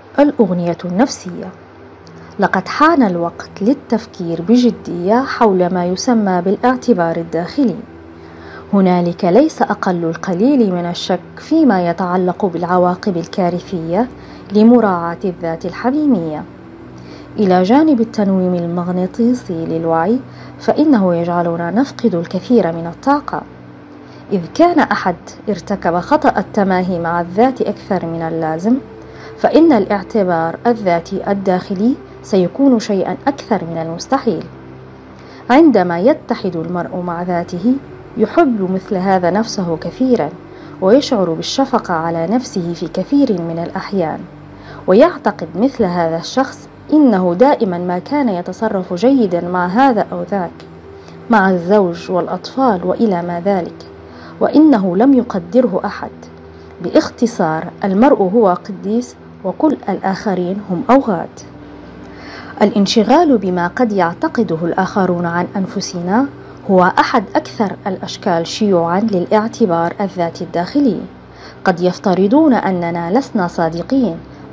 الأغنية النفسية. لقد حان الوقت للتفكير بجدية حول ما يسمى بالاعتبار الداخلي. هنالك ليس أقل القليل من الشك فيما يتعلق بالعواقب الكارثية لمراعاة الذات الحميمية. إلى جانب التنويم المغناطيسي للوعي، فإنه يجعلنا نفقد الكثير من الطاقة. إذ كان أحد ارتكب خطأ التماهي مع الذات أكثر من اللازم، فإن الاعتبار الذاتي الداخلي سيكون شيئا أكثر من المستحيل. عندما يتحد المرء مع ذاته، يحب مثل هذا نفسه كثيرا، ويشعر بالشفقة على نفسه في كثير من الأحيان، ويعتقد مثل هذا الشخص إنه دائما ما كان يتصرف جيدا مع هذا أو ذاك، مع الزوج والأطفال وإلى ما ذلك، وإنه لم يقدره أحد. باختصار، المرء هو قديس وكل الآخرين هم أوغاد. الانشغال بما قد يعتقده الآخرون عن أنفسنا هو أحد أكثر الأشكال شيوعا للاعتبار الذاتي الداخلي. قد يفترضون أننا لسنا صادقين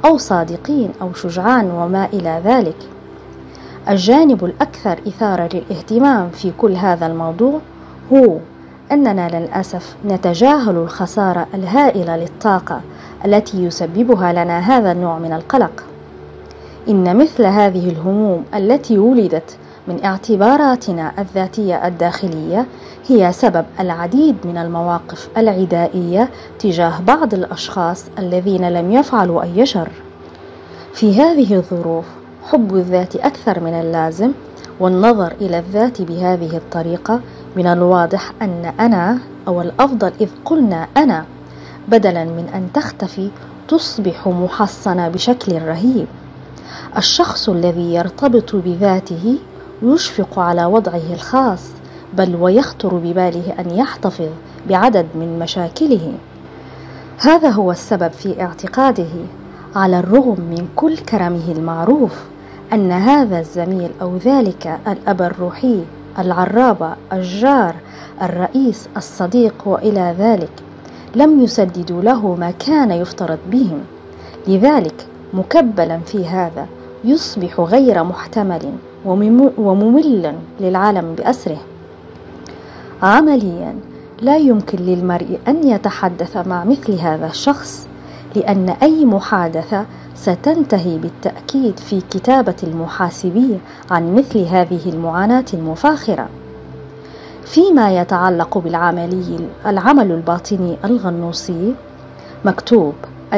أو شجعان وما إلى ذلك. الجانب الأكثر إثارة للاهتمام في كل هذا الموضوع هو أننا للأسف نتجاهل الخسارة الهائلة للطاقة التي يسببها لنا هذا النوع من القلق. إن مثل هذه الهموم التي ولدت من اعتباراتنا الذاتية الداخلية هي سبب العديد من المواقف العدائية تجاه بعض الأشخاص الذين لم يفعلوا أي شر. في هذه الظروف، حب الذات أكثر من اللازم والنظر إلى الذات بهذه الطريقة، من الواضح أن أنا، أو الأفضل إذ قلنا أنا، بدلا من أن تختفي تصبح محصنة بشكل رهيب. الشخص الذي يرتبط بذاته يشفق على وضعه الخاص، بل ويخطر بباله أن يحتفظ بعدد من مشاكله. هذا هو السبب في اعتقاده، على الرغم من كل كرمه المعروف، أن هذا الزميل أو ذلك الأب الروحي، العرابة، الجار، الرئيس، الصديق وإلى ذلك، لم يسددوا له ما كان يفترض بهم. لذلك مكبلا في هذا يصبح غير محتمل وممل للعالم بأسره. عمليا لا يمكن للمرء أن يتحدث مع مثل هذا الشخص، لأن أي محادثة ستنتهي بالتأكيد في كتابة المحاسبية عن مثل هذه المعاناة المفاخرة. فيما يتعلق بالعمل الباطني الغنوصي، مكتوب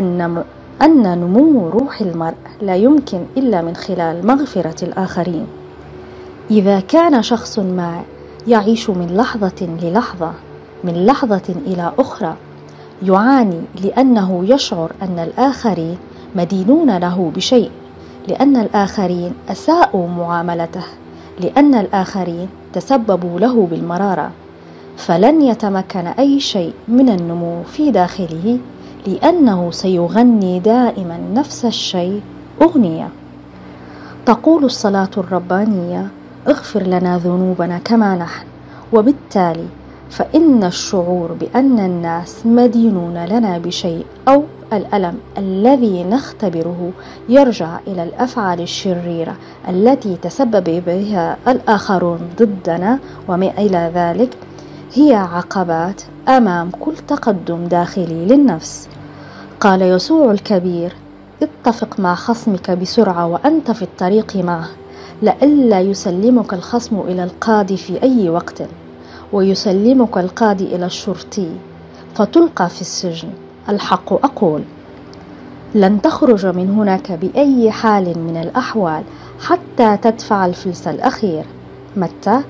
أن نمو روح المرء لا يمكن إلا من خلال مغفرة الآخرين. إذا كان شخص ما يعيش من لحظة للحظة، من لحظة إلى أخرى، يعاني لأنه يشعر أن الآخرين مدينون له بشيء، لأن الآخرين أساءوا معاملته، لأن الآخرين تسببوا له بالمرارة، فلن يتمكن أي شيء من النمو في داخله، لأنه سيغني دائما نفس الشيء أغنية. تقول الصلاة الربانية: اغفر لنا ذنوبنا كما نحن. وبالتالي فإن الشعور بأن الناس مدينون لنا بشيء، أو الألم الذي نختبره، يرجع إلى الأفعال الشريرة التي تسبب بها الآخرون ضدنا وما إلى ذلك، هي عقبات أمام كل تقدم داخلي للنفس. قال يسوع الكبير: اتفق مع خصمك بسرعة وأنت في الطريق معه، لئلا يسلمك الخصم إلى القاضي في أي وقت، ويسلمك القاضي إلى الشرطي، فتلقى في السجن. الحق أقول، لن تخرج من هناك بأي حال من الأحوال حتى تدفع الفلس الأخير. متى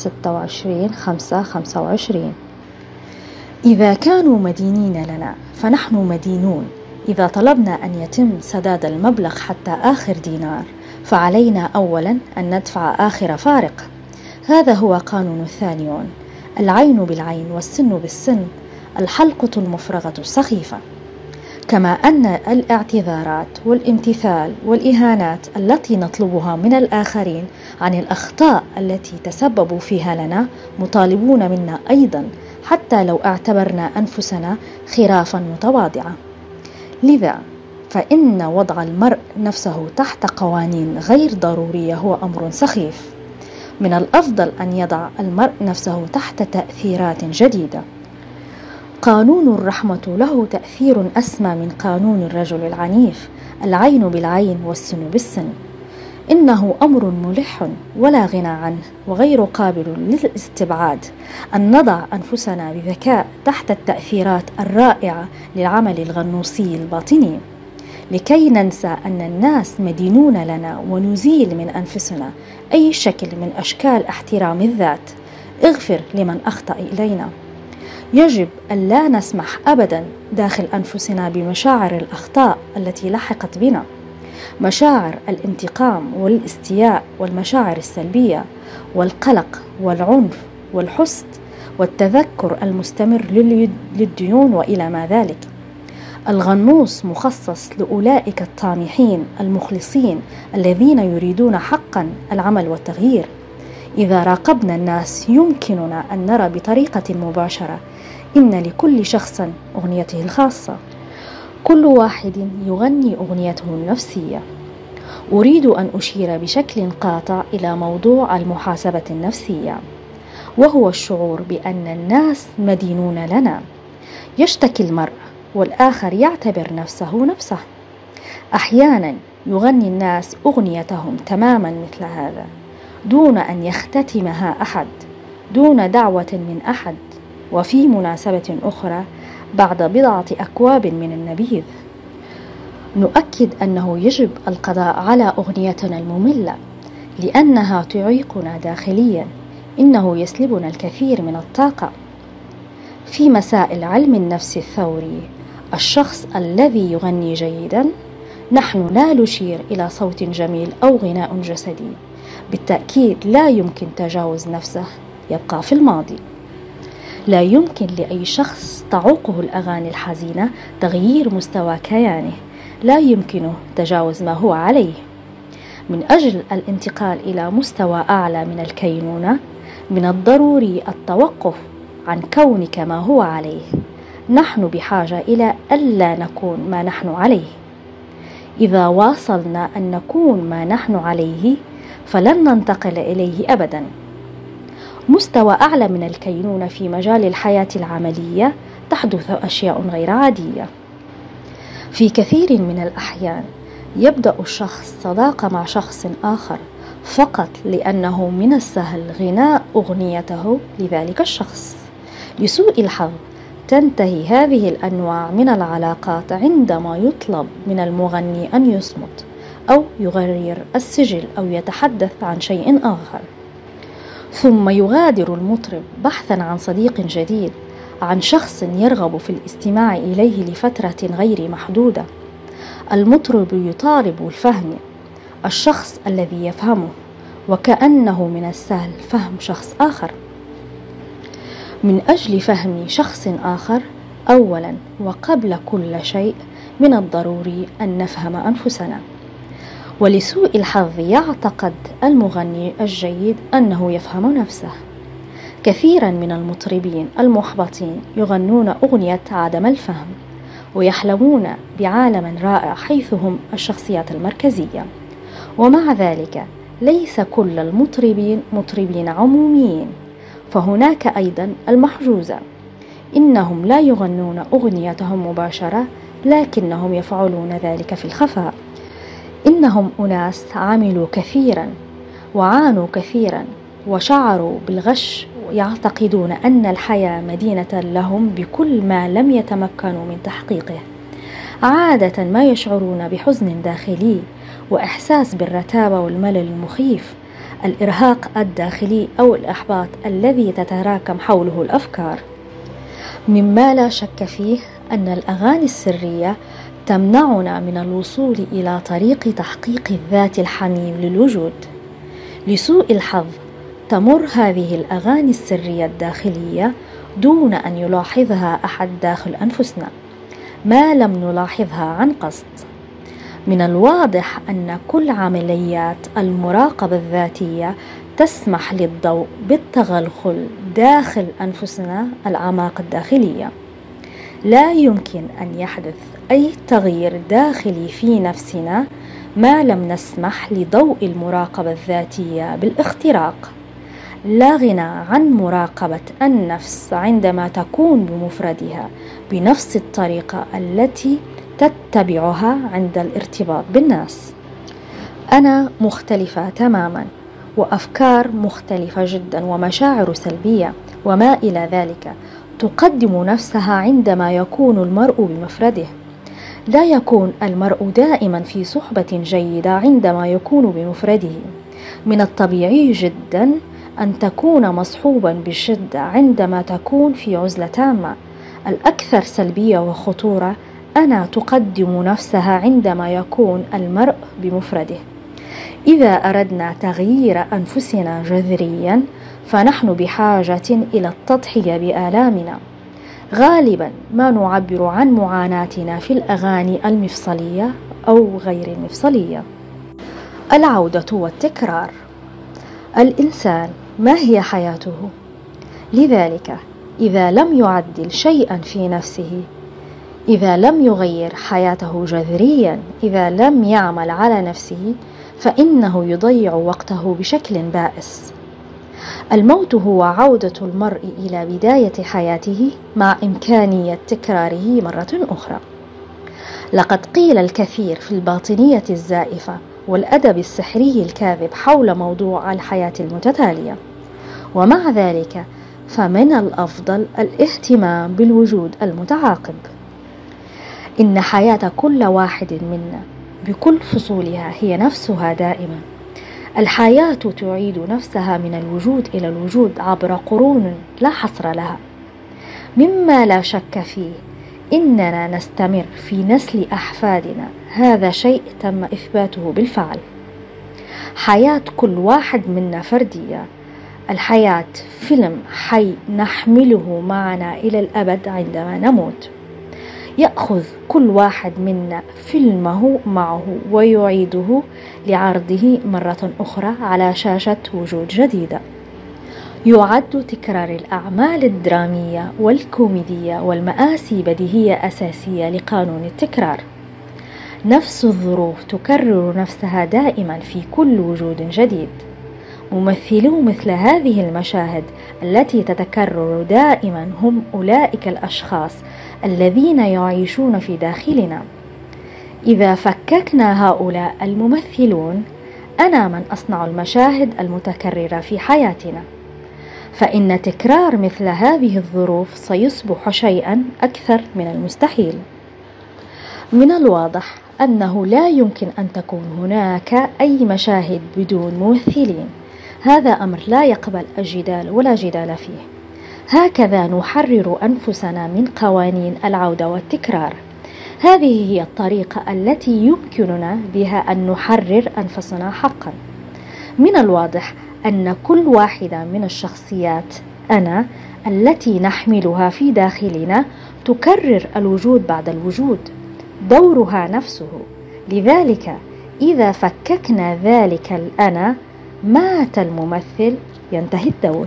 26:5-25. إذا كانوا مدينين لنا، فنحن مدينون. إذا طلبنا أن يتم سداد المبلغ حتى آخر دينار، فعلينا أولا أن ندفع آخر فارق. هذا هو قانون الثانيون: العين بالعين والسن بالسن، الحلقة المفرغة السخيفة. كما أن الاعتذارات والامتثال والإهانات التي نطلبها من الآخرين عن الأخطاء التي تسببوا فيها لنا مطالبون منا أيضا، حتى لو اعتبرنا أنفسنا خرافا متواضعة. لذا فإن وضع المرء نفسه تحت قوانين غير ضرورية هو أمر سخيف. من الأفضل أن يضع المرء نفسه تحت تأثيرات جديدة. قانون الرحمة له تأثير أسمى من قانون الرجل العنيف، العين بالعين والسن بالسن. إنه أمر ملح ولا غنى عنه وغير قابل للاستبعاد أن نضع أنفسنا بذكاء تحت التأثيرات الرائعة للعمل الغنوصي الباطني، لكي ننسى أن الناس مدينون لنا ونزيل من أنفسنا أي شكل من أشكال احترام الذات. اغفر لمن أخطأ إلينا. يجب أن لا نسمح أبدا داخل أنفسنا بمشاعر الأخطاء التي لحقت بنا، مشاعر الانتقام والاستياء والمشاعر السلبية والقلق والعنف والحسد والتذكر المستمر للديون وإلى ما ذلك. الغنوص مخصص لأولئك الطامحين المخلصين الذين يريدون حقا العمل والتغيير. إذا راقبنا الناس يمكننا أن نرى بطريقة مباشرة إن لكل شخص أغنيته الخاصة، كل واحد يغني أغنيته النفسية. أريد أن أشير بشكل قاطع إلى موضوع المحاسبة النفسية، وهو الشعور بأن الناس مدينون لنا. يشتكي المرء والآخر يعتبر نفسه نفسه. أحيانا يغني الناس أغنيتهم تماما مثل هذا دون أن يختتمها أحد، دون دعوة من أحد، وفي مناسبة أخرى بعد بضعة أكواب من النبيذ. نؤكد أنه يجب القضاء على أغنيتنا المملة لأنها تعيقنا داخليا. إنه يسلبنا الكثير من الطاقة. في مسائل علم النفس الثوري، الشخص الذي يغني جيدا نحن لا نشير إلى صوت جميل أو غناء جسدي، بالتأكيد لا يمكن تجاوز نفسه، يبقى في الماضي. لا يمكن لأي شخص تعوقه الأغاني الحزينة تغيير مستوى كيانه، لا يمكنه تجاوز ما هو عليه. من أجل الانتقال إلى مستوى أعلى من الكينونة من الضروري التوقف عن كونك ما هو عليه. نحن بحاجة إلى ألا نكون ما نحن عليه. إذا واصلنا أن نكون ما نحن عليه فلن ننتقل إليه أبدا. مستوى أعلى من الكينونة في مجال الحياة العملية تحدث أشياء غير عادية. في كثير من الأحيان يبدأ الشخص صداقة مع شخص آخر فقط لأنه من السهل غناء أغنيته لذلك الشخص. لسوء الحظ تنتهي هذه الأنواع من العلاقات عندما يطلب من المغني أن يصمت أو يغير السجل أو يتحدث عن شيء آخر، ثم يغادر المطرب بحثا عن صديق جديد، عن شخص يرغب في الاستماع إليه لفترة غير محدودة. المطرب يطالب الفهم الشخص الذي يفهمه وكأنه من السهل فهم شخص آخر. من أجل فهم شخص آخر أولا وقبل كل شيء من الضروري أن نفهم أنفسنا. ولسوء الحظ يعتقد المغني الجيد أنه يفهم نفسه. كثيرا من المطربين المحبطين يغنون أغنية عدم الفهم ويحلمون بعالم رائع حيث هم الشخصيات المركزية، ومع ذلك ليس كل المطربين مطربين عموميين، فهناك أيضا المحجوزة. إنهم لا يغنون أغنيتهم مباشرة لكنهم يفعلون ذلك في الخفاء. إنهم أناس عملوا كثيرا وعانوا كثيرا وشعروا بالغش ويعتقدون أن الحياة مدينة لهم بكل ما لم يتمكنوا من تحقيقه. عادة ما يشعرون بحزن داخلي وإحساس بالرتابة والملل المخيف، الإرهاق الداخلي أو الإحباط الذي تتراكم حوله الأفكار. مما لا شك فيه أن الأغاني السرية تمنعنا من الوصول إلى طريق تحقيق الذات الحميم للوجود. لسوء الحظ تمر هذه الأغاني السرية الداخلية دون أن يلاحظها أحد داخل أنفسنا، ما لم نلاحظها عن قصد. من الواضح أن كل عمليات المراقبة الذاتية تسمح للضوء بالتغلغل داخل أنفسنا الأعماق الداخلية. لا يمكن أن يحدث أي تغيير داخلي في نفسنا ما لم نسمح لضوء المراقبة الذاتية بالاختراق. لا غنى عن مراقبة النفس عندما تكون بمفردها بنفس الطريقة التي تتبعها عند الارتباط بالناس. أنا مختلفة تماما، وأفكار مختلفة جدا، ومشاعر سلبية وما إلى ذلك تقدم نفسها عندما يكون المرء بمفرده. لا يكون المرء دائما في صحبة جيدة عندما يكون بمفرده. من الطبيعي جدا أن تكون مصحوبا بشدة عندما تكون في عزلة تامة. الأكثر سلبية وخطورة أنا تقدم نفسها عندما يكون المرء بمفرده. إذا أردنا تغيير أنفسنا جذريا فنحن بحاجة إلى التضحية بآلامنا. غالبا ما نعبر عن معاناتنا في الأغاني المفصلية أو غير المفصلية. العودة والتكرار. الإنسان ما هي حياته؟ لذلك إذا لم يعدل شيئا في نفسه، إذا لم يغير حياته جذريا، إذا لم يعمل على نفسه، فإنه يضيع وقته بشكل بائس. الموت هو عودة المرء إلى بداية حياته مع إمكانية تكراره مرة أخرى. لقد قيل الكثير في الباطنية الزائفة والأدب السحري الكاذب حول موضوع الحياة المتتالية، ومع ذلك فمن الأفضل الاهتمام بالوجود المتعاقب. إن حياة كل واحد منا بكل فصولها هي نفسها دائما. الحياة تعيد نفسها من الوجود إلى الوجود عبر قرون لا حصر لها. مما لا شك فيه إننا نستمر في نسل أحفادنا، هذا شيء تم إثباته بالفعل. حياة كل واحد منا فردية. الحياة فيلم حي نحمله معنا إلى الأبد عندما نموت. يأخذ كل واحد منا فيلمه معه ويعيده لعرضه مرة أخرى على شاشة وجود جديدة. يعد تكرار الأعمال الدرامية والكوميدية والمآسي بديهية أساسية لقانون التكرار. نفس الظروف تكرر نفسها دائما في كل وجود جديد. ممثلو مثل هذه المشاهد التي تتكرر دائما هم أولئك الأشخاص الذين يعيشون في داخلنا. إذا فككنا هؤلاء الممثلون، أنا من أصنع المشاهد المتكررة في حياتنا، فإن تكرار مثل هذه الظروف سيصبح شيئا أكثر من المستحيل. من الواضح أنه لا يمكن أن تكون هناك أي مشاهد بدون ممثلين. هذا أمر لا يقبل الجدال ولا جدال فيه. هكذا نحرر أنفسنا من قوانين العودة والتكرار. هذه هي الطريقة التي يمكننا بها أن نحرر أنفسنا حقا. من الواضح أن كل واحدة من الشخصيات أنا التي نحملها في داخلنا تكرر الوجود بعد الوجود، دورها نفسه. لذلك إذا فككنا ذلك الأنا مات الممثل، ينتهي الدور.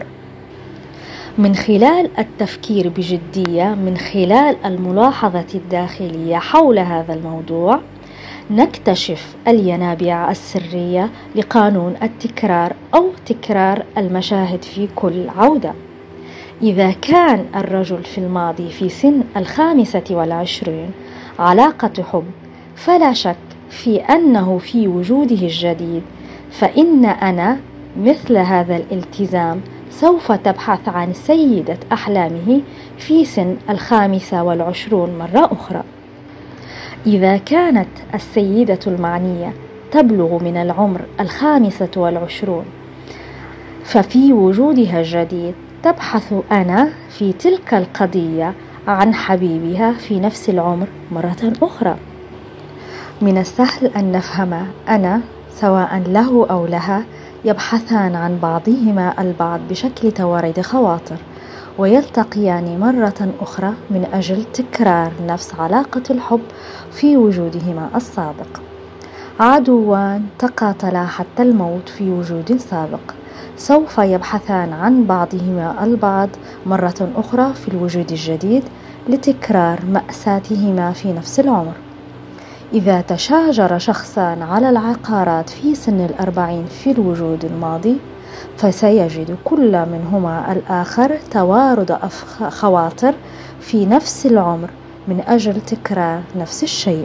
من خلال التفكير بجدية، من خلال الملاحظة الداخلية حول هذا الموضوع، نكتشف الينابيع السرية لقانون التكرار أو تكرار المشاهد في كل عودة. إذا كان الرجل في الماضي في سن 25 علاقة حب، فلا شك في أنه في وجوده الجديد فإن أنا مثل هذا الالتزام سوف تبحث عن سيدة أحلامه في سن 25 مرة أخرى. إذا كانت السيدة المعنية تبلغ من العمر 25 ففي وجودها الجديد تبحث أنا في تلك القضية عن حبيبها في نفس العمر مرة أخرى. من السهل أن نفهم أنا سواء له أو لها يبحثان عن بعضهما البعض بشكل توارد خواطر، ويلتقيان مرة أخرى من أجل تكرار نفس علاقة الحب في وجودهما السابق. عدوان تقاتلا حتى الموت في وجود سابق، سوف يبحثان عن بعضهما البعض مرة أخرى في الوجود الجديد لتكرار مأساتهما في نفس العمر. إذا تشاجر شخصان على العقارات في سن 40 في الوجود الماضي، فسيجد كل منهما الآخر توارد خواطر في نفس العمر من أجل تكرار نفس الشيء.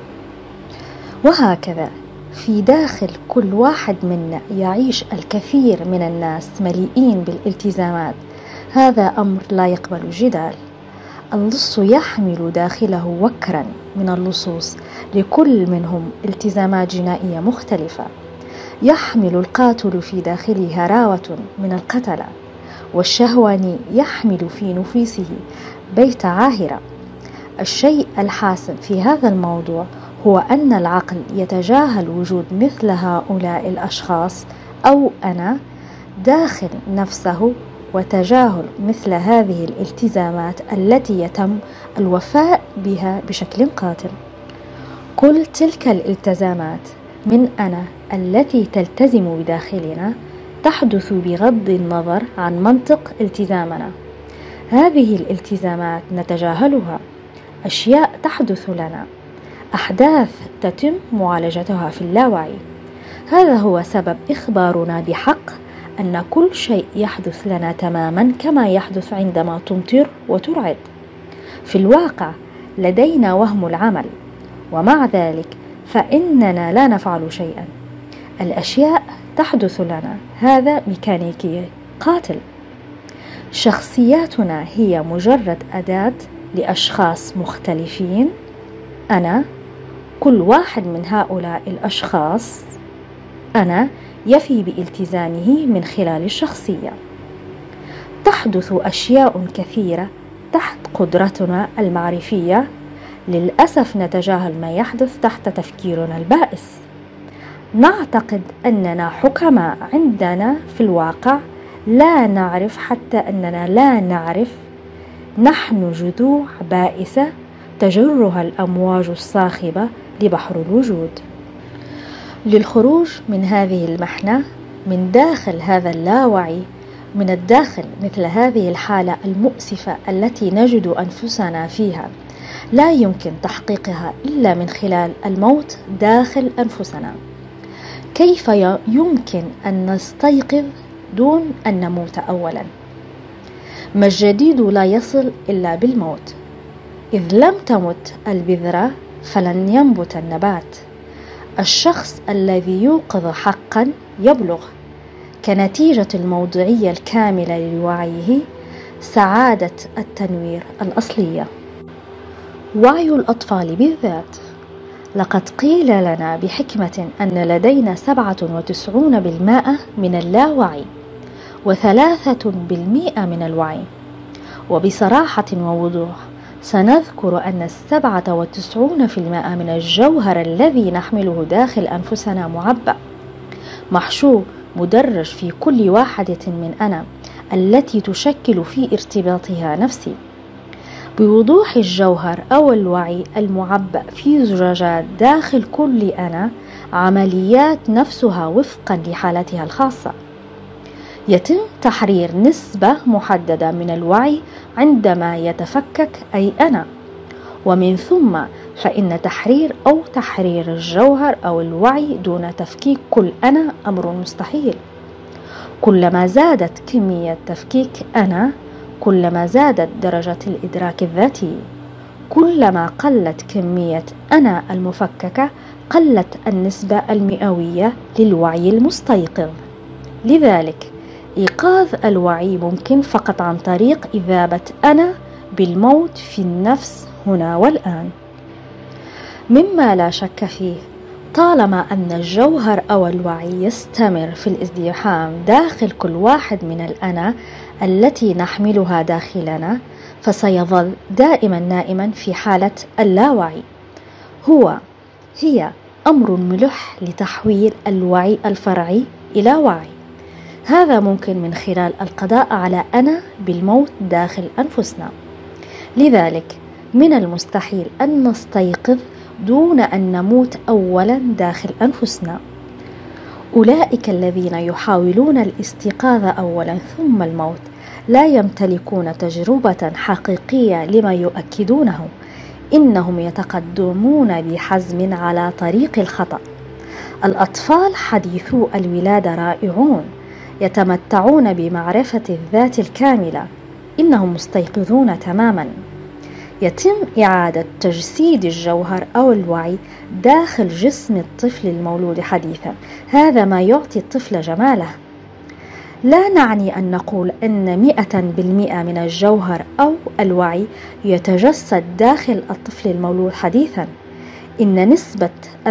وهكذا في داخل كل واحد منا يعيش الكثير من الناس مليئين بالالتزامات. هذا أمر لا يقبل جدال. اللص يحمل داخله وكرا من اللصوص، لكل منهم التزامات جنائية مختلفة. يحمل القاتل في داخله هراوة من القتلة، والشهواني يحمل في نفوسه بيت عاهرة. الشيء الحاسم في هذا الموضوع هو أن العقل يتجاهل وجود مثل هؤلاء الأشخاص أو أنا داخل نفسه، وتجاهل مثل هذه الالتزامات التي يتم الوفاء بها بشكل قاتل. كل تلك الالتزامات من أنا التي تلتزم بداخلنا تحدث بغض النظر عن منطق التزامنا. هذه الالتزامات نتجاهلها، أشياء تحدث لنا، أحداث تتم معالجتها في اللاوعي. هذا هو سبب إخبارنا بحق أن كل شيء يحدث لنا تماما كما يحدث عندما تمطر وترعد. في الواقع لدينا وهم العمل، ومع ذلك فإننا لا نفعل شيئا. الأشياء تحدث لنا، هذا ميكانيكي قاتل. شخصياتنا هي مجرد أداة لأشخاص مختلفين. أنا كل واحد من هؤلاء الأشخاص أنا يفي بالتزامه من خلال الشخصية. تحدث أشياء كثيرة تحت قدرتنا المعرفية. للأسف نتجاهل ما يحدث تحت تفكيرنا البائس. نعتقد أننا حكماء، عندنا في الواقع لا نعرف حتى أننا لا نعرف. نحن جذوع بائسة تجرها الأمواج الصاخبة لبحر الوجود. للخروج من هذه المحنة من داخل هذا اللاوعي، من الداخل مثل هذه الحالة المؤسفة التي نجد أنفسنا فيها، لا يمكن تحقيقها إلا من خلال الموت داخل أنفسنا. كيف يمكن أن نستيقظ دون أن نموت أولا؟ ما الجديد لا يصل إلا بالموت. إذ لم تمت البذرة فلن ينبت النبات. الشخص الذي يوقظ حقا يبلغ كنتيجة الموضوعية الكاملة لوعيه سعادة التنوير الأصلية. وعي الأطفال بالذات. لقد قيل لنا بحكمة أن لدينا 97% من اللاوعي و3% من الوعي. وبصراحة ووضوح سنذكر أن 97% من الجوهر الذي نحمله داخل أنفسنا معبأ، محشو، مدرج في كل واحدة من أنا التي تشكل في ارتباطها نفسي. بوضوح الجوهر أو الوعي المعبأ في زجاجات داخل كل أنا عمليات نفسها وفقا لحالتها الخاصة. يتم تحرير نسبة محددة من الوعي عندما يتفكك أي أنا، ومن ثم فإن تحرير الجوهر أو الوعي دون تفكيك كل أنا أمر مستحيل. كلما زادت كمية تفكيك أنا كلما زادت درجة الإدراك الذاتي. كلما قلت كمية أنا المفككة قلت النسبة المئوية للوعي المستيقظ. لذلك إيقاظ الوعي ممكن فقط عن طريق إذابة أنا بالموت في النفس هنا والآن. مما لا شك فيه، طالما أن الجوهر أو الوعي يستمر في الازدحام داخل كل واحد من الأنا التي نحملها داخلنا، فسيظل دائما نائما في حالة اللاوعي. هي أمر ملح لتحويل الوعي الفرعي إلى وعي. هذا ممكن من خلال القضاء على أنا بالموت داخل أنفسنا. لذلك من المستحيل أن نستيقظ دون أن نموت أولا داخل أنفسنا. أولئك الذين يحاولون الاستيقاظ أولا ثم الموت لا يمتلكون تجربة حقيقية لما يؤكدونه، إنهم يتقدمون بحزم على طريق الخطأ. الأطفال حديثو الولادة رائعون، يتمتعون بمعرفة الذات الكاملة، إنهم مستيقظون تماما. يتم إعادة تجسيد الجوهر أو الوعي داخل جسم الطفل المولود حديثا، هذا ما يعطي الطفل جماله. لا نعني أن نقول أن 100% من الجوهر أو الوعي يتجسد داخل الطفل المولود حديثا، إن نسبة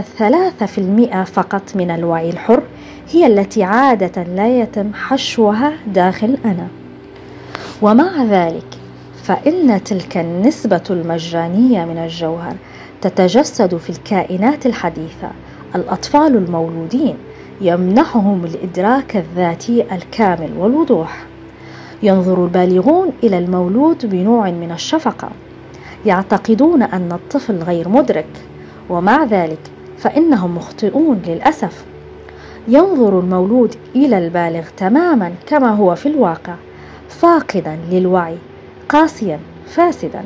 3% فقط من الوعي الحر هي التي عادة لا يتم حشوها داخل أنا. ومع ذلك فإن تلك النسبة المجانية من الجوهر تتجسد في الكائنات الحديثة. الأطفال المولودين يمنحهم الإدراك الذاتي الكامل والوضوح. ينظر البالغون إلى المولود بنوع من الشفقة، يعتقدون أن الطفل غير مدرك، ومع ذلك فإنهم مخطئون للأسف. ينظر المولود إلى البالغ تماما كما هو في الواقع، فاقدا للوعي، قاسيا، فاسدا.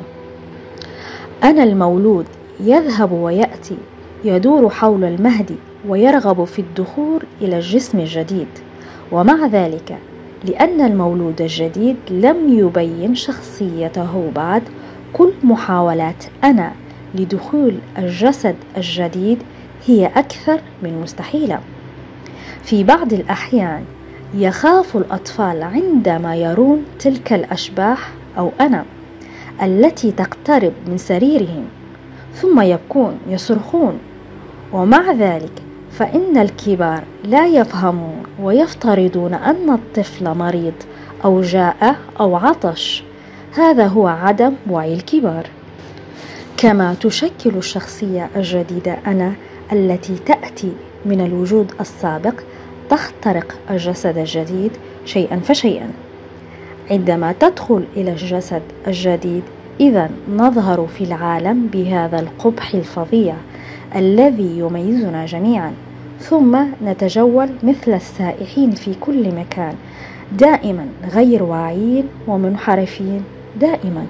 أنا المولود يذهب ويأتي، يدور حول المهد ويرغب في الدخول إلى الجسم الجديد، ومع ذلك لأن المولود الجديد لم يبين شخصيته بعد، كل محاولات أنا لدخول الجسد الجديد هي أكثر من مستحيلة. في بعض الأحيان يخاف الأطفال عندما يرون تلك الأشباح أو أنا التي تقترب من سريرهم، ثم يبكون يصرخون. ومع ذلك فإن الكبار لا يفهمون ويفترضون أن الطفل مريض أو جاء أو عطش. هذا هو عدم وعي الكبار. كما تشكل الشخصية الجديدة أنا التي تأتي من الوجود السابق تخترق الجسد الجديد شيئا فشيئا. عندما تدخل إلى الجسد الجديد إذن نظهر في العالم بهذا القبح الفظيع الذي يميزنا جميعا، ثم نتجول مثل السائحين في كل مكان، دائما غير واعيين ومنحرفين دائما.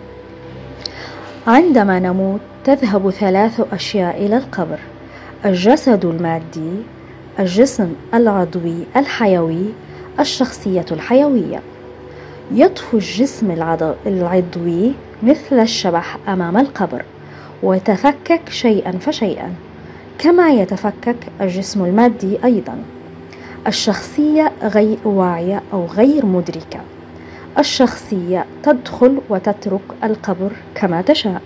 عندما نموت تذهب 3 أشياء إلى القبر: الجسد المادي، الجسم العضوي الحيوي، الشخصية الحيوية. يطفو الجسم العضوي مثل الشبح أمام القبر ويتفكك شيئا فشيئا، كما يتفكك الجسم المادي أيضا. الشخصية غير واعية أو غير مدركة. الشخصية تدخل وتترك القبر كما تشاء.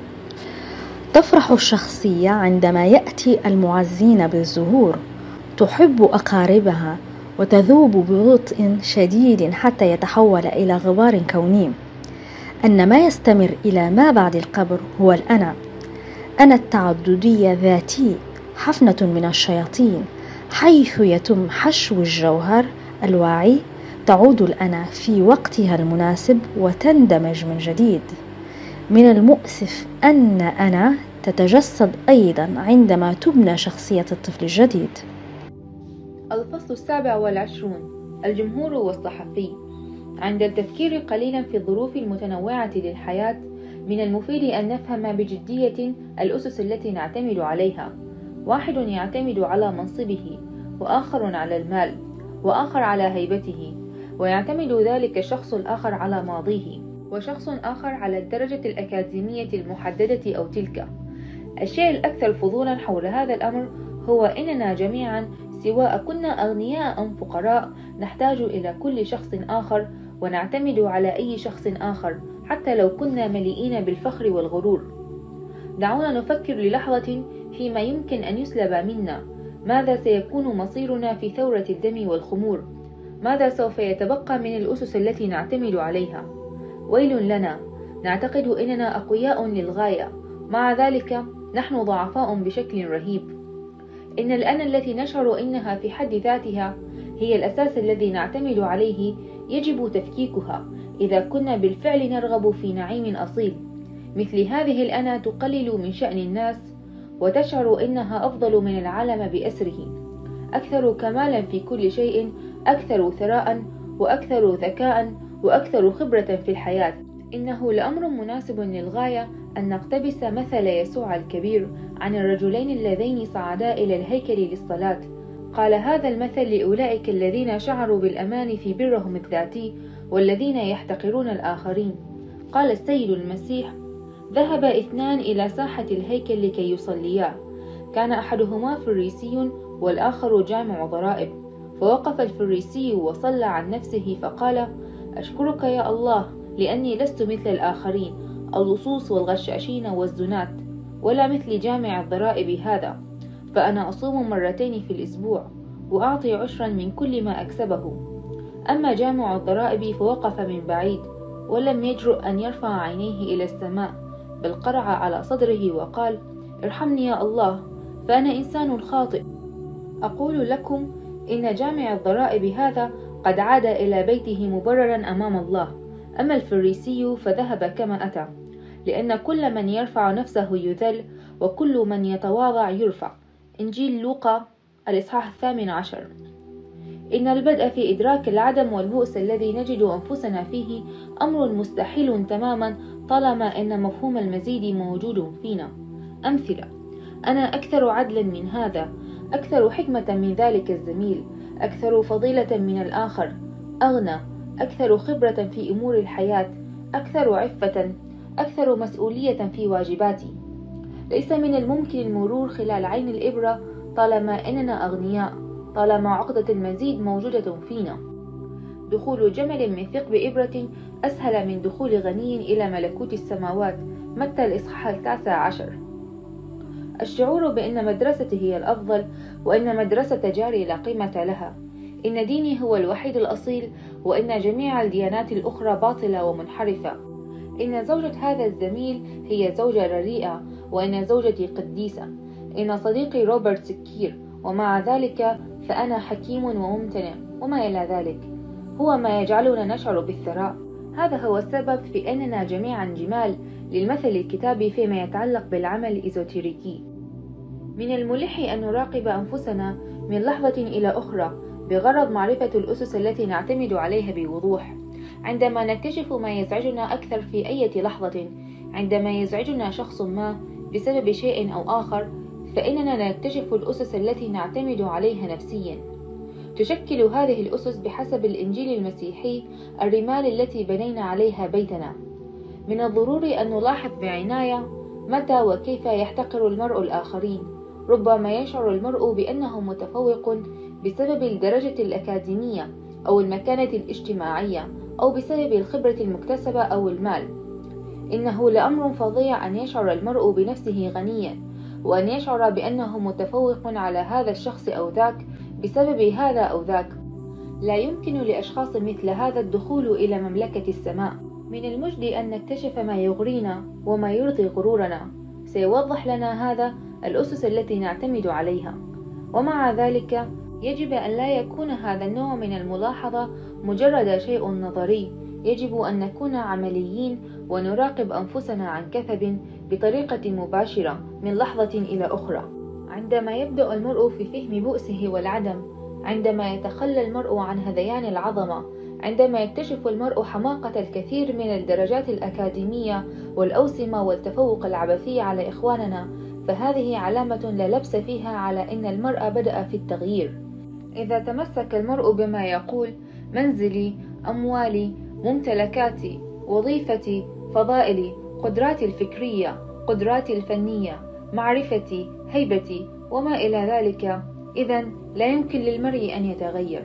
تفرح الشخصية عندما يأتي المعزين بالزهور، تحب أقاربها وتذوب ببطء شديد حتى يتحول إلى غبار كوني. أن ما يستمر إلى ما بعد القبر هو الأنا. أنا التعددية ذاتي، حفنة من الشياطين، حيث يتم حشو الجوهر الواعي. تعود الأنا في وقتها المناسب وتندمج من جديد. من المؤسف أن أنا تتجسد أيضا عندما تبنى شخصية الطفل الجديد. الفصل 27: الجمهور والصحفي. عند التفكير قليلا في الظروف المتنوعة للحياة، من المفيد أن نفهم بجدية الأسس التي نعتمد عليها. واحد يعتمد على منصبه، وآخر على المال، وآخر على هيبته، ويعتمد ذلك الشخص الآخر على ماضيه، وشخص آخر على الدرجة الأكاديمية المحددة أو تلك. الشيء الأكثر فضولا حول هذا الأمر هو أننا جميعا، سواء كنا أغنياء أم فقراء، نحتاج إلى كل شخص آخر ونعتمد على أي شخص آخر، حتى لو كنا مليئين بالفخر والغرور. دعونا نفكر للحظة فيما يمكن أن يسلب منا. ماذا سيكون مصيرنا في ثورة الدم والخمور؟ ماذا سوف يتبقى من الأسس التي نعتمد عليها؟ ويل لنا، نعتقد أننا أقوياء للغاية، مع ذلك نحن ضعفاء بشكل رهيب. إن الأنا التي نشعر إنها في حد ذاتها هي الأساس الذي نعتمد عليه، يجب تفكيكها إذا كنا بالفعل نرغب في نعيم أصيل. مثل هذه الأنا تقلل من شأن الناس وتشعر إنها أفضل من العالم بأسره، أكثر كمالا في كل شيء، أكثر ثراء، وأكثر ذكاء، وأكثر خبرة في الحياة. إنه لأمر مناسب للغاية أن نقتبس مثل يسوع الكبير عن الرجلين اللذين صعدا إلى الهيكل للصلاة. قال هذا المثل لأولئك الذين شعروا بالأمان في برهم الذاتي والذين يحتقرون الآخرين. قال السيد المسيح: ذهب 2 إلى ساحة الهيكل لكي يصليا، كان أحدهما فريسي والآخر جامع ضرائب. فوقف الفريسي وصلى عن نفسه فقال: أشكرك يا الله لأني لست مثل الآخرين اللصوص والغشاشين والزنات، ولا مثل جامع الضرائب هذا، فأنا أصوم 2 مرات في الأسبوع وأعطي 10 من كل ما أكسبه. أما جامع الضرائب فوقف من بعيد ولم يجرؤ أن يرفع عينيه إلى السماء، بل قرع على صدره وقال: ارحمني يا الله فأنا إنسان خاطئ. أقول لكم إن جامع الضرائب هذا قد عاد إلى بيته مبررا أمام الله، أما الفريسي فذهب كما أتى، لأن كل من يرفع نفسه يذل وكل من يتواضع يرفع. إنجيل لوقا الإصحاح 18. إن البدء في إدراك العدم والبؤس الذي نجد أنفسنا فيه أمر مستحيل تماما طالما أن مفهوم المزيد موجود فينا. أمثلة: أنا أكثر عدلا من هذا، أكثر حكمة من ذلك الزميل، أكثر فضيلة من الآخر، أغنى، أكثر خبرة في أمور الحياة، أكثر عفة، أكثر مسؤولية في واجباتي. ليس من الممكن المرور خلال عين الإبرة طالما أننا أغنياء، طالما عقدة المزيد موجودة فينا. دخول جمل من ثقب إبرة أسهل من دخول غني إلى ملكوت السماوات. متى الإصحاح 19. الشعور بأن مدرستي هي الأفضل وأن مدرسة جاري لا قيمة لها، إن ديني هو الوحيد الأصيل وإن جميع الديانات الأخرى باطلة ومنحرفة، إن زوجة هذا الزميل هي زوجة رديئة وإن زوجتي قديسة، إن صديقي روبرت سكير، ومع ذلك فأنا حكيم وممتنع، وما إلى ذلك هو ما يجعلنا نشعر بالثراء. هذا هو السبب في أننا جميعا جمال للمثل الكتابي فيما يتعلق بالعمل الإيزوتيريكي. من الملح أن نراقب أنفسنا من لحظة إلى أخرى بغرض معرفة الأسس التي نعتمد عليها بوضوح. عندما نكتشف ما يزعجنا أكثر في أي لحظة، عندما يزعجنا شخص ما بسبب شيء أو آخر، فإننا نكتشف الأسس التي نعتمد عليها نفسيا. تشكل هذه الأسس بحسب الإنجيل المسيحي الرمال التي بنينا عليها بيتنا. من الضروري أن نلاحظ بعناية متى وكيف يحتقر المرء الآخرين. ربما يشعر المرء بأنه متفوق بسبب الدرجة الأكاديمية أو المكانة الاجتماعية أو بسبب الخبرة المكتسبة أو المال. إنه لأمر فظيع أن يشعر المرء بنفسه غنيا وأن يشعر بأنه متفوق على هذا الشخص أو ذاك بسبب هذا أو ذاك. لا يمكن لأشخاص مثل هذا الدخول إلى مملكة السماء. من المجد أن نكتشف ما يغرينا وما يرضي غرورنا. سيوضح لنا هذا الأسس التي نعتمد عليها. ومع ذلك يجب أن لا يكون هذا النوع من الملاحظة مجرد شيء نظري. يجب أن نكون عمليين ونراقب أنفسنا عن كثب بطريقة مباشرة من لحظة إلى أخرى. عندما يبدأ المرء في فهم بؤسه والعدم، عندما يتخلى المرء عن هذيان العظمة، عندما يكتشف المرء حماقة الكثير من الدرجات الأكاديمية والأوسمة والتفوق العبثي على إخواننا، فهذه علامة لا لبس فيها على أن المرء بدأ في التغيير. إذا تمسك المرء بما يقول: منزلي، أموالي، ممتلكاتي، وظيفتي، فضائلي، قدراتي الفكرية، قدراتي الفنية، معرفتي، هيبتي، وما إلى ذلك، إذن لا يمكن للمرء أن يتغير.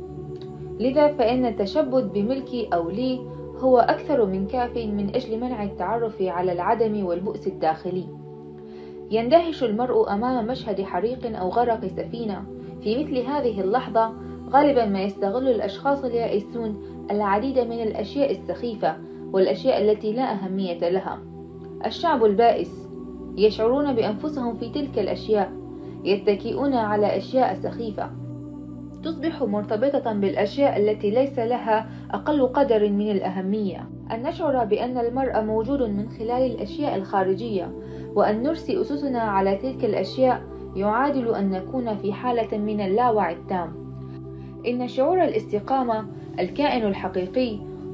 لذا فإن التشبث بملكي أو لي هو أكثر من كاف من أجل منع التعرف على العدم والبؤس الداخلي. يندهش المرء أمام مشهد حريق أو غرق سفينة. في مثل هذه اللحظة غالبا ما يستغل الأشخاص اليائسون العديد من الأشياء السخيفة والأشياء التي لا أهمية لها. الشعب البائس يشعرون بأنفسهم في تلك الأشياء، يتكئون على أشياء سخيفة، تصبح مرتبطة بالأشياء التي ليس لها أقل قدر من الأهمية. أن نشعر بأن المرء موجود من خلال الأشياء الخارجية وأن نرسي أسسنا على تلك الأشياء يعادل أن نكون في حالة من اللاوعي التام. إن شعور الاستقامة الكائن الحقيقي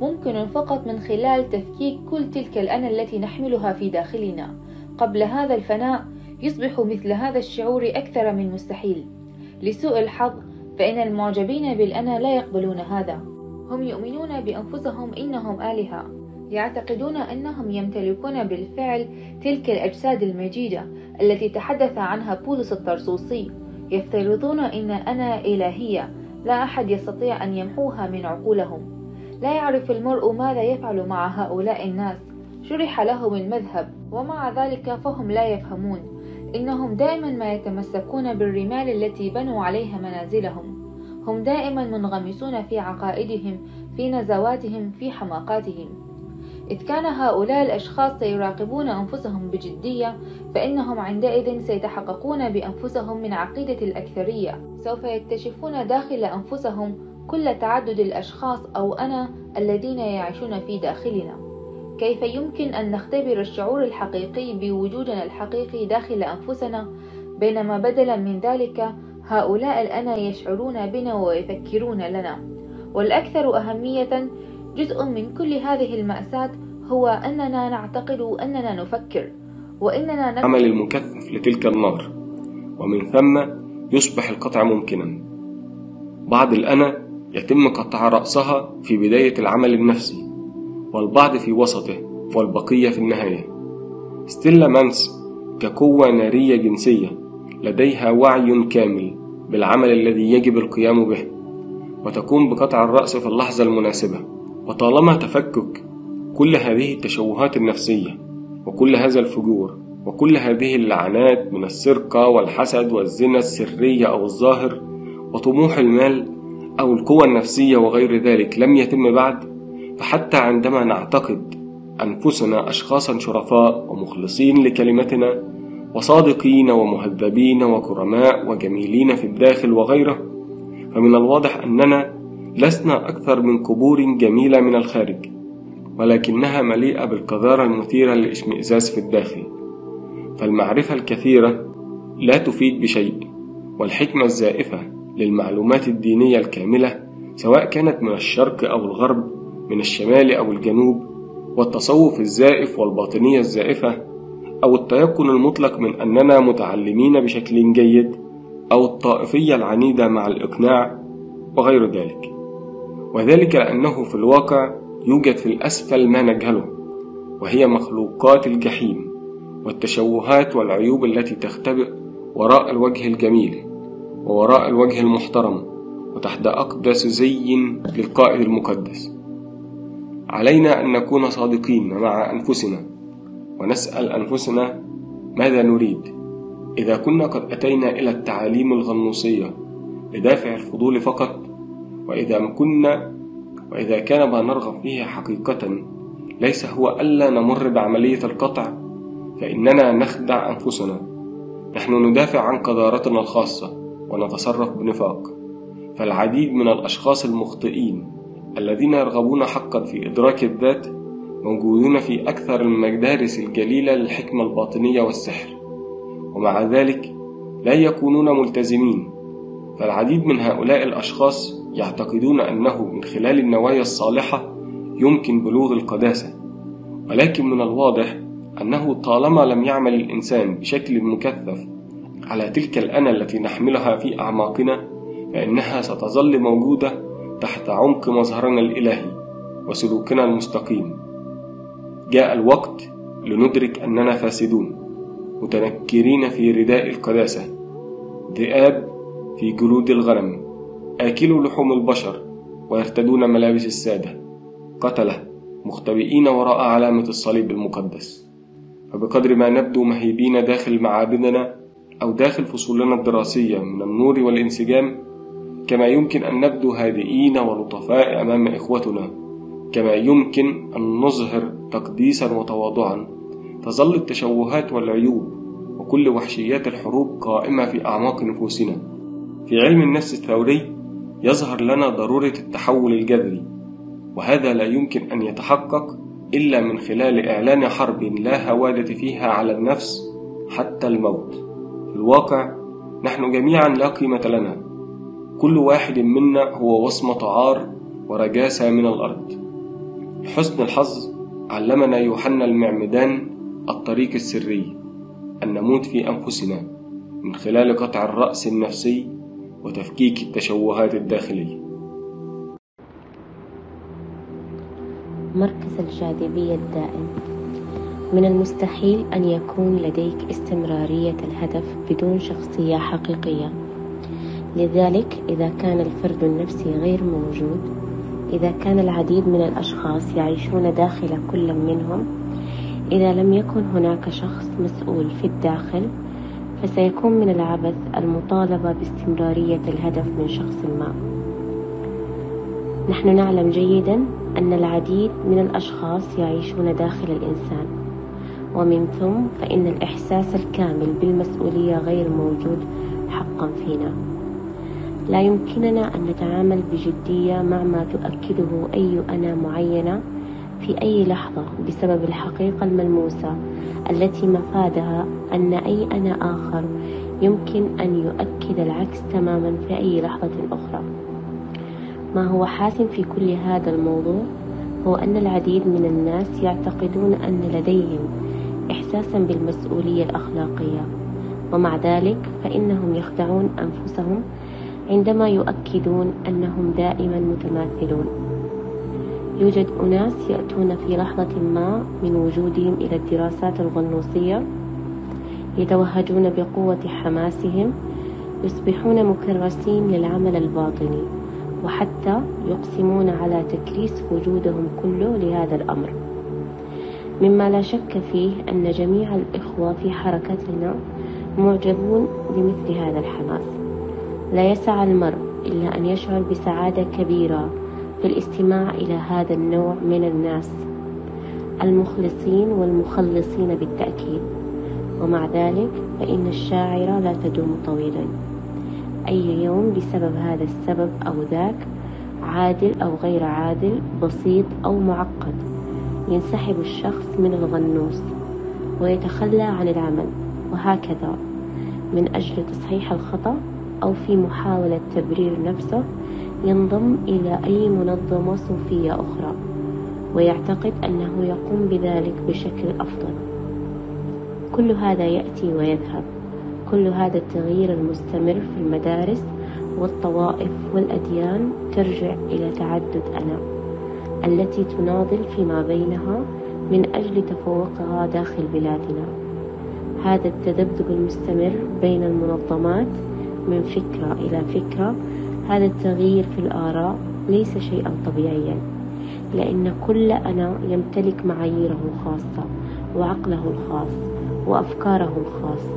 ممكن فقط من خلال تفكيك كل تلك الأنا التي نحملها في داخلنا. قبل هذا الفناء يصبح مثل هذا الشعور أكثر من مستحيل. لسوء الحظ فإن المعجبين بالأنا لا يقبلون هذا. هم يؤمنون بأنفسهم إنهم آلهة، يعتقدون أنهم يمتلكون بالفعل تلك الأجساد المجيدة التي تحدث عنها بولس الطرسوسي. يفترضون إن أنا إلهية لا أحد يستطيع أن يمحوها من عقولهم. لا يعرف المرء ماذا يفعل مع هؤلاء الناس. شرح لهم المذهب ومع ذلك فهم لا يفهمون. إنهم دائما ما يتمسكون بالرمال التي بنوا عليها منازلهم. هم دائما منغمسون في عقائدهم، في نزواتهم، في حماقاتهم. إذ كان هؤلاء الأشخاص سيراقبون أنفسهم بجدية فإنهم عندئذ سيتحققون بأنفسهم من عقيدة الأكثرية. سوف يكتشفون داخل أنفسهم كل تعدد الأشخاص أو أنا الذين يعيشون في داخلنا. كيف يمكن أن نختبر الشعور الحقيقي بوجودنا الحقيقي داخل أنفسنا، بينما بدلا من ذلك هؤلاء الأنا يشعرون بنا ويفكرون لنا؟ والأكثر أهمية، جزء من كل هذه المأساة هو أننا نعتقد أننا نفكر، وإننا عمل المكثف لتلك النار، ومن ثم يصبح القطع ممكنا. بعض الأنا يتم قطع رأسها في بداية العمل النفسي، والبعض في وسطه، والبقية في النهاية. ستيلا مانس كقوة نارية جنسية لديها وعي كامل بالعمل الذي يجب القيام به، وتقوم بقطع الرأس في اللحظة المناسبة. وطالما تفكك كل هذه التشوهات النفسية وكل هذا الفجور وكل هذه اللعنات من السرقة والحسد والزنا السرية أو الظاهر وطموح المال أو القوة النفسية وغير ذلك لم يتم بعد، فحتى عندما نعتقد أنفسنا أشخاصا شرفاء ومخلصين لكلمتنا وصادقين ومهذبين وكرماء وجميلين في الداخل وغيره، فمن الواضح أننا لسنا أكثر من قبور جميلة من الخارج، ولكنها مليئة بالقذارة المثيرة للإشمئزاز في الداخل. فالمعرفة الكثيرة لا تفيد بشيء، والحكمة الزائفة للمعلومات الدينية الكاملة سواء كانت من الشرق أو الغرب، من الشمال أو الجنوب، والتصوف الزائف والباطنية الزائفة، أو التيقن المطلق من أننا متعلمين بشكل جيد، أو الطائفية العنيدة مع الإقناع وغير ذلك. وذلك لأنه في الواقع يوجد في الأسفل ما نجهله، وهي مخلوقات الجحيم والتشوهات والعيوب التي تختبئ وراء الوجه الجميل ووراء الوجه المحترم وتحت أقدس زي للقائد المقدس. علينا أن نكون صادقين مع أنفسنا ونسأل أنفسنا ماذا نريد. إذا كنا قد أتينا إلى التعاليم الغنوصية لدافع الفضول فقط، وإذا كان ما نرغب فيه حقيقة ليس هو ألا نمر بعملية القطع، فإننا نخدع أنفسنا. نحن ندافع عن قدراتنا الخاصة ونتصرف بنفاق. فالعديد من الأشخاص المخطئين الذين يرغبون حقا في إدراك الذات موجودون في أكثر المدارس الجليلة للحكمة الباطنية والسحر، ومع ذلك لا يكونون ملتزمين. فالعديد من هؤلاء الأشخاص يعتقدون أنه من خلال النوايا الصالحة يمكن بلوغ القداسة، ولكن من الواضح أنه طالما لم يعمل الإنسان بشكل مكثف على تلك الأنا التي نحملها في أعماقنا، فإنها ستظل موجودة تحت عمق مظهرنا الإلهي وسلوكنا المستقيم. جاء الوقت لندرك أننا فاسدون، متنكرين في رداء القداسة، ذئاب في جلود الغنم، آكلوا لحوم البشر ويرتدون ملابس السادة، قتلة مختبئين وراء علامة الصليب المقدس. فبقدر ما نبدو مهيبين داخل معابدنا أو داخل فصولنا الدراسية من النور والانسجام، كما يمكن أن نبدو هادئين ولطفاء أمام إخوتنا، كما يمكن أن نظهر تقديسا وتواضعا، تظل التشوهات والعيوب وكل وحشيات الحروب قائمة في أعماق نفوسنا. في علم النفس الثوري يظهر لنا ضرورة التحول الجذري، وهذا لا يمكن أن يتحقق إلا من خلال إعلان حرب لا هوادة فيها على النفس حتى الموت. في الواقع نحن جميعا لا قيمة لنا، كل واحد منا هو وصمة عار ورجاسة من الأرض. لحسن الحظ علمنا يوحنا المعمدان الطريق السري أن نموت في أنفسنا من خلال قطع الرأس النفسي وتفكيك التشوهات الداخلية. مركز الجاذبية الدائم. من المستحيل أن يكون لديك استمرارية الهدف بدون شخصية حقيقية. لذلك إذا كان الفرد النفسي غير موجود، إذا كان العديد من الأشخاص يعيشون داخل كل منهم، إذا لم يكن هناك شخص مسؤول في الداخل، فسيكون من العبث المطالبة باستمرارية الهدف من شخص ما. نحن نعلم جيدا أن العديد من الأشخاص يعيشون داخل الإنسان، ومن ثم فإن الإحساس الكامل بالمسؤولية غير موجود حقا فينا. لا يمكننا أن نتعامل بجدية مع ما تؤكده أي أنا معينة في أي لحظة بسبب الحقيقة الملموسة التي مفادها أن أي أنا آخر يمكن أن يؤكد العكس تماما في أي لحظة أخرى. ما هو حاسم في كل هذا الموضوع هو أن العديد من الناس يعتقدون أن لديهم إحساسا بالمسؤولية الأخلاقية، ومع ذلك فإنهم يخدعون أنفسهم عندما يؤكدون أنهم دائما متماثلون. يوجد أناس يأتون في لحظة ما من وجودهم إلى الدراسات الغنوصية، يتوهجون بقوة حماسهم، يصبحون مكرسين للعمل الباطني، وحتى يقسمون على تكريس وجودهم كله لهذا الأمر. مما لا شك فيه أن جميع الإخوة في حركتنا معجبون بمثل هذا الحماس. لا يسع المرء إلا أن يشعر بسعادة كبيرة في الاستماع إلى هذا النوع من الناس المخلصين والمخلصين بالتأكيد، ومع ذلك فإن الشاعرة لا تدوم طويلا. أي يوم بسبب هذا السبب أو ذاك، عادل أو غير عادل، بسيط أو معقد، ينسحب الشخص من الغنوص ويتخلى عن العمل، وهكذا من أجل تصحيح الخطأ أو في محاولة تبرير نفسه ينضم إلى أي منظمة صوفية أخرى ويعتقد أنه يقوم بذلك بشكل أفضل. كل هذا يأتي ويذهب. كل هذا التغيير المستمر في المدارس والطوائف والأديان ترجع إلى تعدد أنا التي تناضل فيما بينها من أجل تفوقها داخل بلادنا. هذا التذبذب المستمر بين المنظمات من فكرة إلى فكرة، هذا التغيير في الآراء ليس شيئا طبيعيا، لأن كل أنا يمتلك معاييره الخاصة وعقله الخاص وأفكاره الخاصة.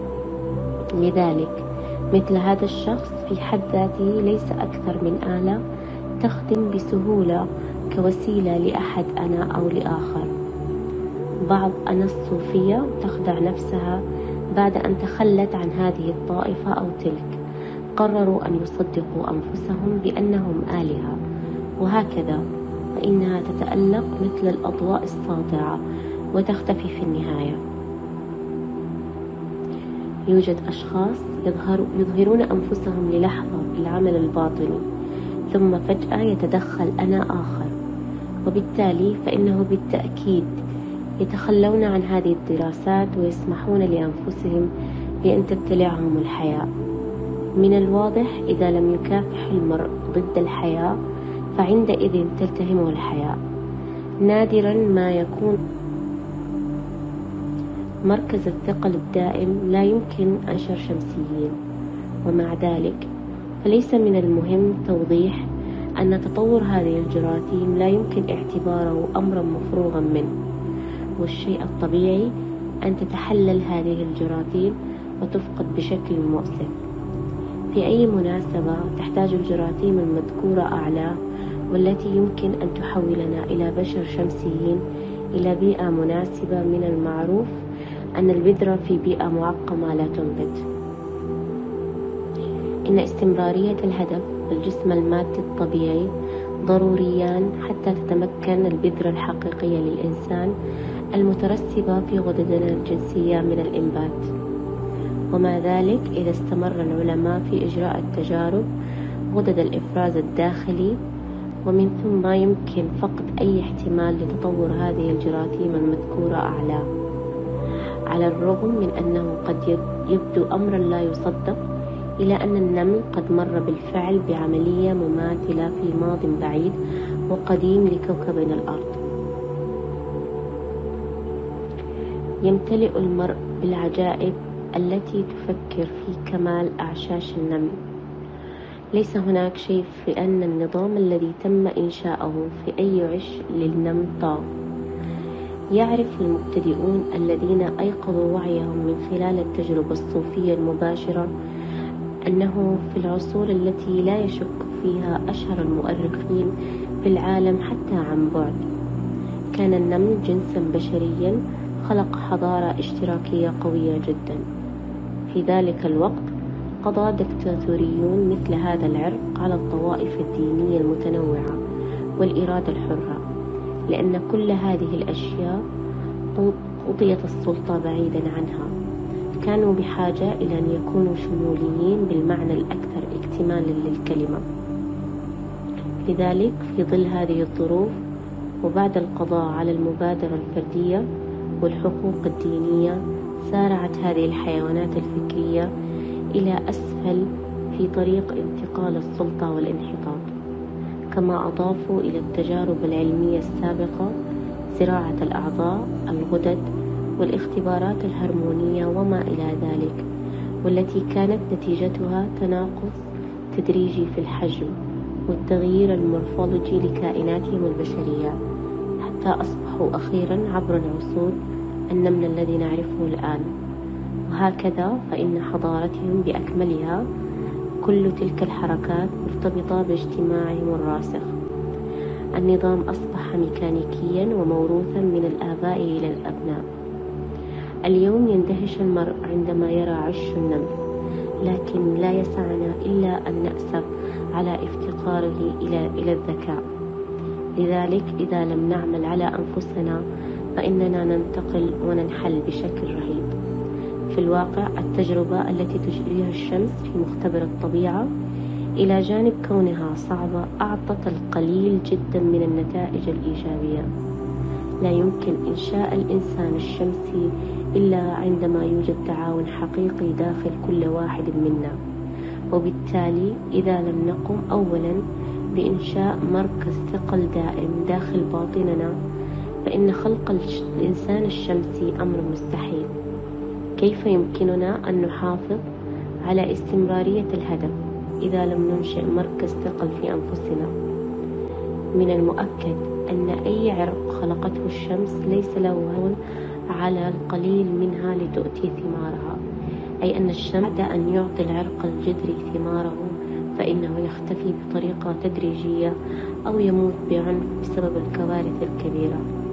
لذلك مثل هذا الشخص في حد ذاته ليس أكثر من آلة تخدم بسهولة كوسيلة لأحد أنا أو لآخر. بعض أنا الصوفية تخدع نفسها بعد أن تخلت عن هذه الطائفة أو تلك، قرروا أن يصدقوا أنفسهم بأنهم آلهة، وهكذا فإنها تتألق مثل الأضواء الساطعة وتختفي في النهاية. يوجد أشخاص يظهرون أنفسهم للحظة بالعمل الباطني، ثم فجأة يتدخل أنا آخر، وبالتالي فإنه بالتأكيد يتخلون عن هذه الدراسات ويسمحون لأنفسهم بأن تبتلعهم الحياة. من الواضح إذا لم يكافح المرء ضد الحياة فعندئذ تلتهمه الحياة. نادرا ما يكون مركز الثقل الدائم لا يمكن أنشر شمسيين، ومع ذلك فليس من المهم توضيح أن تطور هذه الجراثيم لا يمكن اعتباره أمرا مفروغا منه، والشيء الطبيعي أن تتحلل هذه الجراثيم وتفقد بشكل مؤسف. في أي مناسبة تحتاج الجراثيم المذكورة أعلى، والتي يمكن أن تحولنا إلى بشر شمسيين إلى بيئة مناسبة. من المعروف أن البذرة في بيئة معقمة لا تنبت. إن استمرارية الهدف والجسم المادي الطبيعي ضروريان حتى تتمكن البذرة الحقيقية للإنسان المترسبة في غددنا الجنسية من الإنبات. وما ذلك إذا استمر العلماء في إجراء التجارب غدد الإفراز الداخلي ومن ثم يمكن فقد أي احتمال لتطور هذه الجراثيم المذكورة أعلاه، على الرغم من أنه قد يبدو أمرا لا يصدق، إلى أن النمل قد مر بالفعل بعملية مماثلة في ماض بعيد وقديم لكوكبنا الأرض. يمتلئ المرء بالعجائب التي تفكر في كمال أعشاش النمل. ليس هناك شيء في أن النظام الذي تم إنشاؤه في أي عش للنمل طاغ. يعرف المبتدئون الذين أيقظوا وعيهم من خلال التجربة الصوفية المباشرة أنه في العصور التي لا يشك فيها أشهر المؤرخين في العالم حتى عن بعد، كان النمل جنسا بشريا خلق حضارة اشتراكية قوية جدا. في ذلك الوقت قضى دكتاتوريون مثل هذا العرق على الطوائف الدينية المتنوعة والإرادة الحرة، لأن كل هذه الأشياء قضيت السلطة بعيدا عنها. كانوا بحاجة إلى أن يكونوا شموليين بالمعنى الأكثر اكتمالا للكلمة. لذلك في ظل هذه الظروف وبعد القضاء على المبادرة الفردية والحقوق الدينية، سارعت هذه الحيوانات الفكرية إلى أسفل في طريق انتقال السلطة والانحطاط، كما أضافوا إلى التجارب العلمية السابقة زراعة الأعضاء، الغدد، والاختبارات الهرمونية وما إلى ذلك، والتي كانت نتيجتها تناقص تدريجي في الحجم والتغيير المورفولوجي لكائناتهم البشرية، حتى أصبحوا أخيرا عبر العصور النمل الذي نعرفه الآن. وهكذا فإن حضارتهم بأكملها كل تلك الحركات مرتبطة باجتماعهم الراسخ. النظام أصبح ميكانيكيا وموروثا من الآباء إلى الأبناء. اليوم يندهش المرء عندما يرى عش النمل، لكن لا يسعنا إلا أن نأسف على افتقاره إلى الذكاء. لذلك إذا لم نعمل على أنفسنا فإننا ننتقل وننحل بشكل رهيب. في الواقع التجربة التي تجريها الشمس في مختبر الطبيعة إلى جانب كونها صعبة أعطت القليل جدا من النتائج الإيجابية. لا يمكن إنشاء الإنسان الشمسي إلا عندما يوجد تعاون حقيقي داخل كل واحد منا. وبالتالي إذا لم نقم أولا بإنشاء مركز ثقل دائم داخل باطننا فإن خلق الإنسان الشمسي أمر مستحيل. كيف يمكننا أن نحافظ على استمرارية الهدف إذا لم ننشئ مركز ثقل في أنفسنا؟ من المؤكد أن أي عرق خلقته الشمس ليس له هون على القليل منها لتؤتي ثمارها، أي أن الشمس بعد أن يعطي العرق الجذري ثماره فإنه يختفي بطريقة تدريجية أو يموت بعنف بسبب الكوارث الكبيرة.